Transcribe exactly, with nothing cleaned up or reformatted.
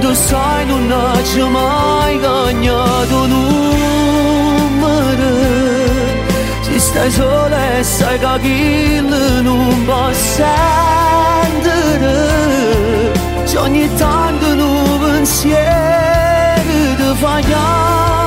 tu sai non c'è mai cagnato numero. Se stai sola e sai che chi non può sentere, se ogni tanto un pensiero ti fa chiamare